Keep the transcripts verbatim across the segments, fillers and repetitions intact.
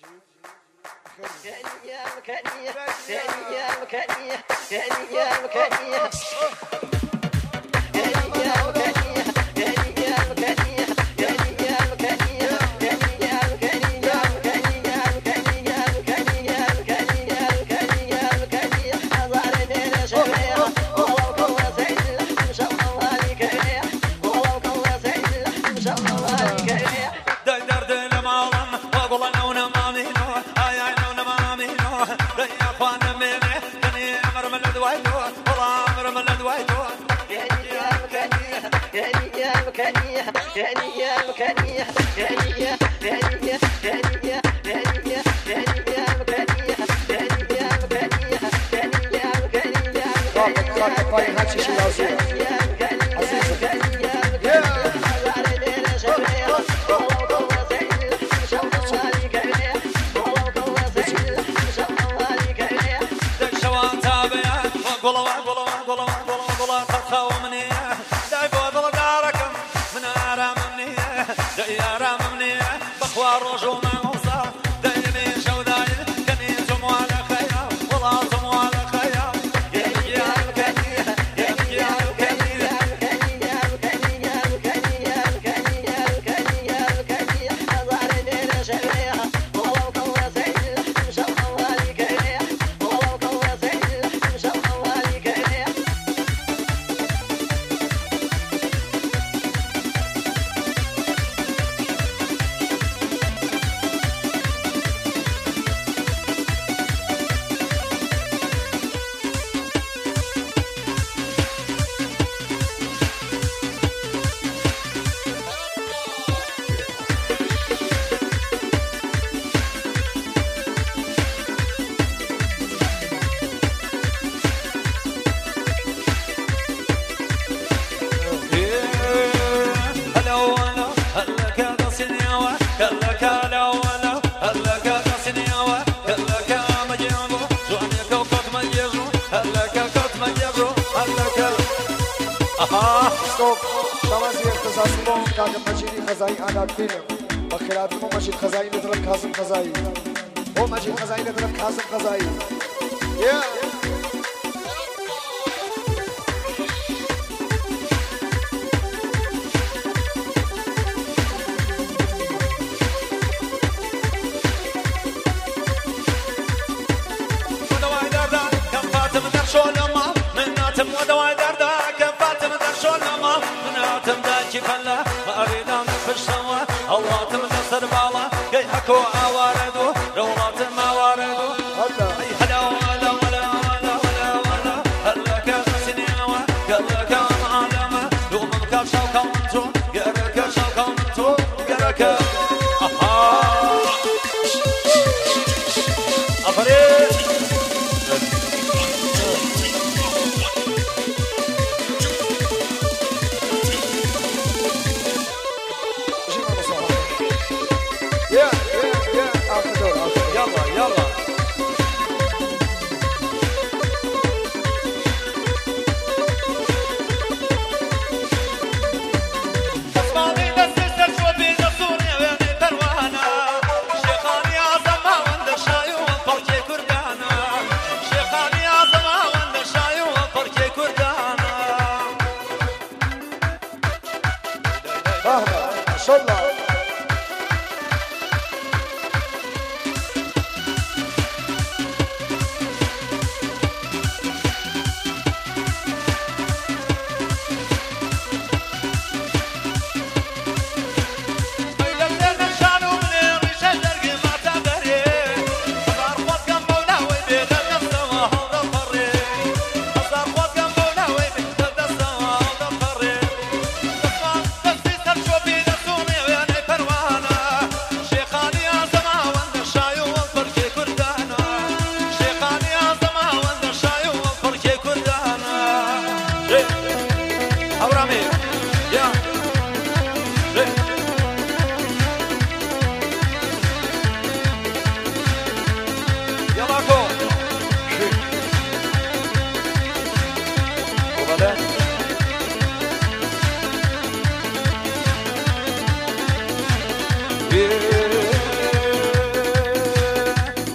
مكانية مكانية مكانية مكانية مكانية مكانية كان مجيد خزائي أنا فيلم بخيرات مو مجيد خزائي نضرب كاظم خزائي هو مجيد خزائي نضرب كاظم خزائي يا ودواي دردا كم فاتم درشو لما من ناتم ودواي دردا كم فاتم درشو لما من ناتم داكي فلا ما أريدان بشوا الله تمنصر بالا كي حكو عواردو رولات ما واردو أي هلا ولا ولا ولا ولا ولا هلا كسنيوا هلا كم عالمه يوم مكاف شوكا وانتو قرك شوكا وانتو قرك أها أفريد Yeah, yeah.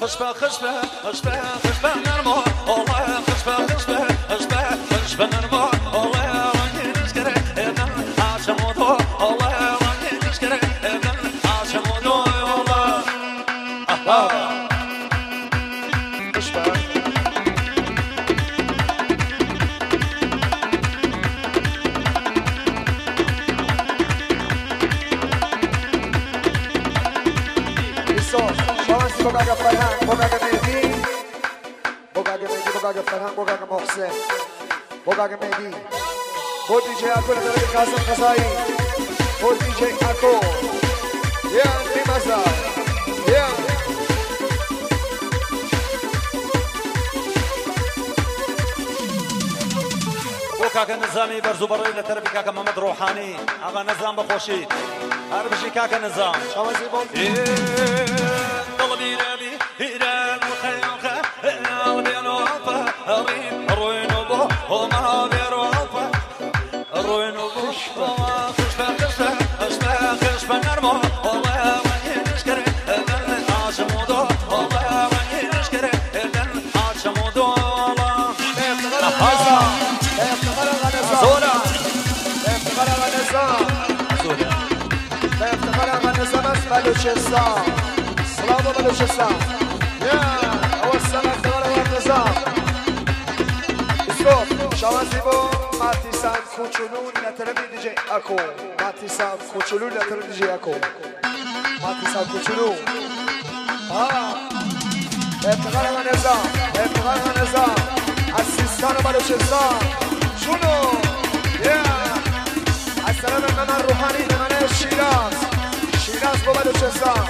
خشبه خشبه خشبه خشبه نرمو والله خشبه خشبه خشبه خشبه نرمو والله راني نشكره ابن عاشمودو والله راني نشكره ابن عاشمودو والله خشبه شانسی بگاگ فرهنگ بگاگ مهدی بگاگ مهدی بگاگ فرهنگ بگاگ محسن بگاگ مهدی بود دیجی اکو نداره کازم خزایی بود دیجی اکو یا بیمزا یا كاكا نظامي برزو بري لتربي كاكا محمد روحاني اغا نظام بخوشي اربشي كاكا نظام شوازي بون طلبي ربي هيران وخيوخه قلبي الوفا رين روينو بو وما بيروفا روينو بو خشبه خشبه خشبه خشبه نرمو والله راني نشكره ابن عاشمودو والله راني نشكره ابن عاشمودو والله زورا افتخار غنظام زورا افتخار غنظام از بلوچستان سلام بلوچستان یا اول سلام افتخار غنظام اسکوپ شوازی با ماتیسان کوچولون نتربی دیجی اکو ماتیسان کوچولون نتربی دیجی اکو ماتیسان کوچولون ها افتخار غنظام افتخار غنظام از سیستان و بلوچستان شنو یا از طرف ممن روحانی ممن شیراز شیراز با بلوچستان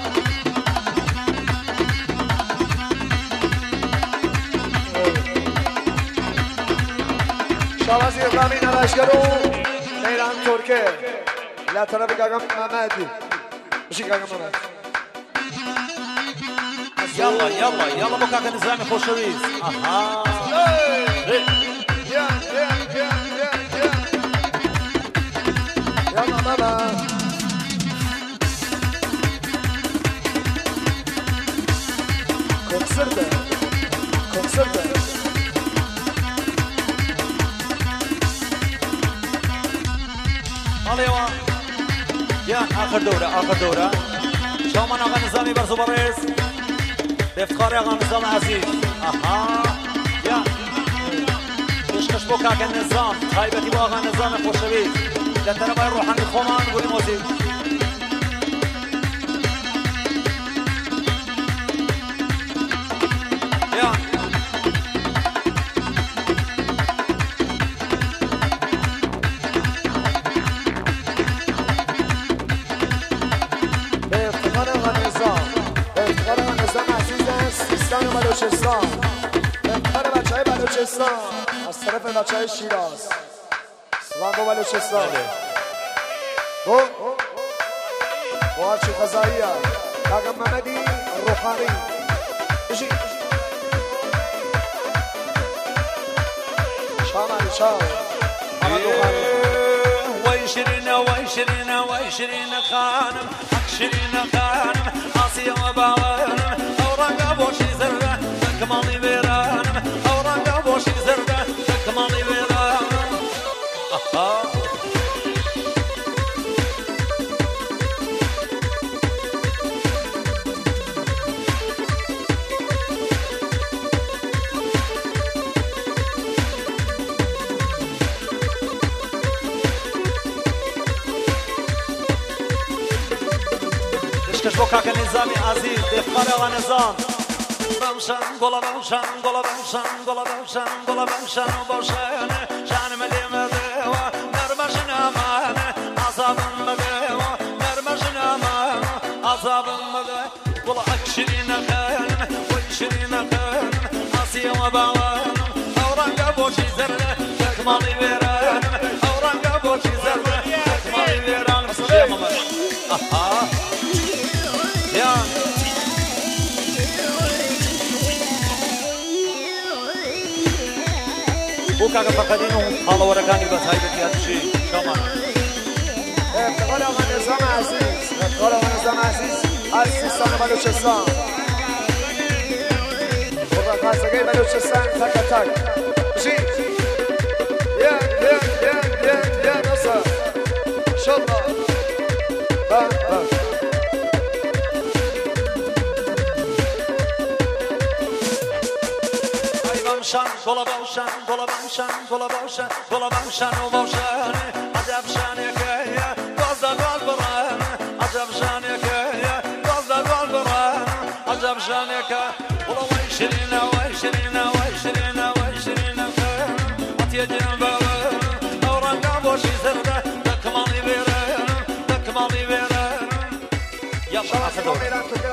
شوازی ابراهیمی نرشگرو میران ترکه لا طرف گاگم محمدی بشی گاگم محمد يلا يلا يلا بو كاكا نظامي خوشويز اها يا يا يا يا يا يلا بابا كونسرت كونسرت اليوا يا اخر دوره اخر دوره شومان اغا نظامي برزو بريز بافتخار اغا نظام عزيز اها يا کشکش بو کاکا نظام خایبتی با آقا نظام خوشویز در طرف روحانی خومان گولی موزیک یا به افتخار آقا نظام به افتخار آقا نظام عزیز سیستان و بلوچستان به افتخار بچه های بلوچستان از طرف بچه های شیراز سلام با بلوچستان با با هرچی غذایی ها کاغم محمدی روحانی بشی شامل شام محمد روحانی ويشرين ويشرين ويشرين خانم اكشرين خانم عصي وبعانم اوراق ابوشي زرده تكمالي بيرانم اوراق ابوشي زرده تكمالي بيرانم اها کشکش بو کاکا نظامی عزیز دفقار آقا نظام بمشن گلا بمشن گلا بمشن گلا بمشن گلا بمشن و باشن شان ملی مده و نرمشن امان عذابم مده و نرمشن امان عذابم مده گلا اکشرین خان و اکشرین خان عصی و باوان اورنگ بوشی زرده تکمالی بیرانم اورنگ بوشی زرده تکمالی بیرانم شیما من آها يا وكاكا فقدينه الله وركاني بس هاي بدي هذا الشيء شلون افتخار آقا نظام عزیز افتخار آقا نظام عزیز از سیستان و بلوچستان مزگه بلوچستان تک تک بشی یا یا یا یا یا نصر شالله با با بمشان گل باشن گل بمشان گل باشن گل بمشان و باشن عجب شانه که باز گل برن عجب شانه که باز گل برن عجب شانه که ولا ويشرين ويشرين ويشرين ويشرين أتي جنبه أورانك بوشي سرده دك مالي بيرن دك مالي بيرن يلا حسدو